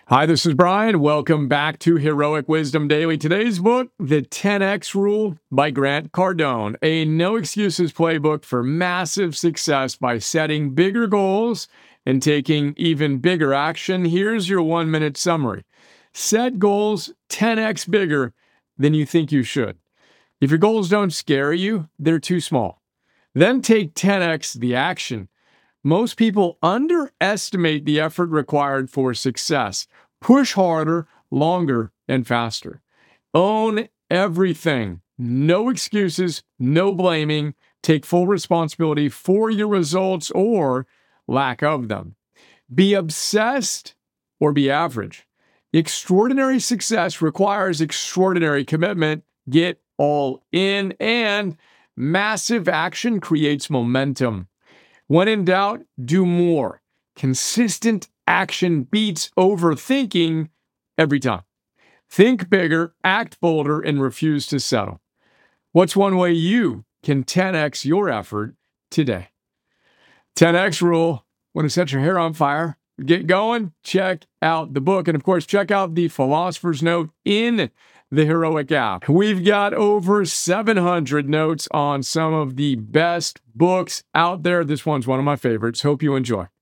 Hi, this is Brian. Welcome back to Heroic Wisdom Daily. Today's book, The 10X Rule by Grant Cardone, a no excuses playbook for massive success by setting bigger goals and taking even bigger action. Here's your 1-minute summary. Set goals 10x bigger than you think you should. If your goals don't scare you, they're too small. Then take 10x the action. Most people underestimate the effort required for success. Push harder, longer, and faster. Own everything. No excuses, no blaming. Take full responsibility for your results or lack of them. Be obsessed or be average. Extraordinary success requires extraordinary commitment. Get all in, and massive action creates momentum. When in doubt, do more. Consistent action beats overthinking every time. Think bigger, act bolder, and refuse to settle. What's one way you can 10x your effort today? 10x rule. Want to set your hair on fire? Get going? Check out the book. And of course, check out the Philosopher's Note in the Heroic app. We've got over 700 notes on some of the best books out there. This one's one of my favorites. Hope you enjoy.